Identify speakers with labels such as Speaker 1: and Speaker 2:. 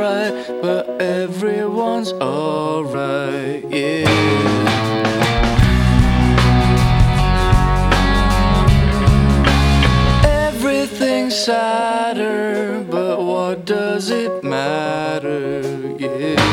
Speaker 1: alright, but everyone's alright, yeah. Everything's sadder, but what does it matter, yeah.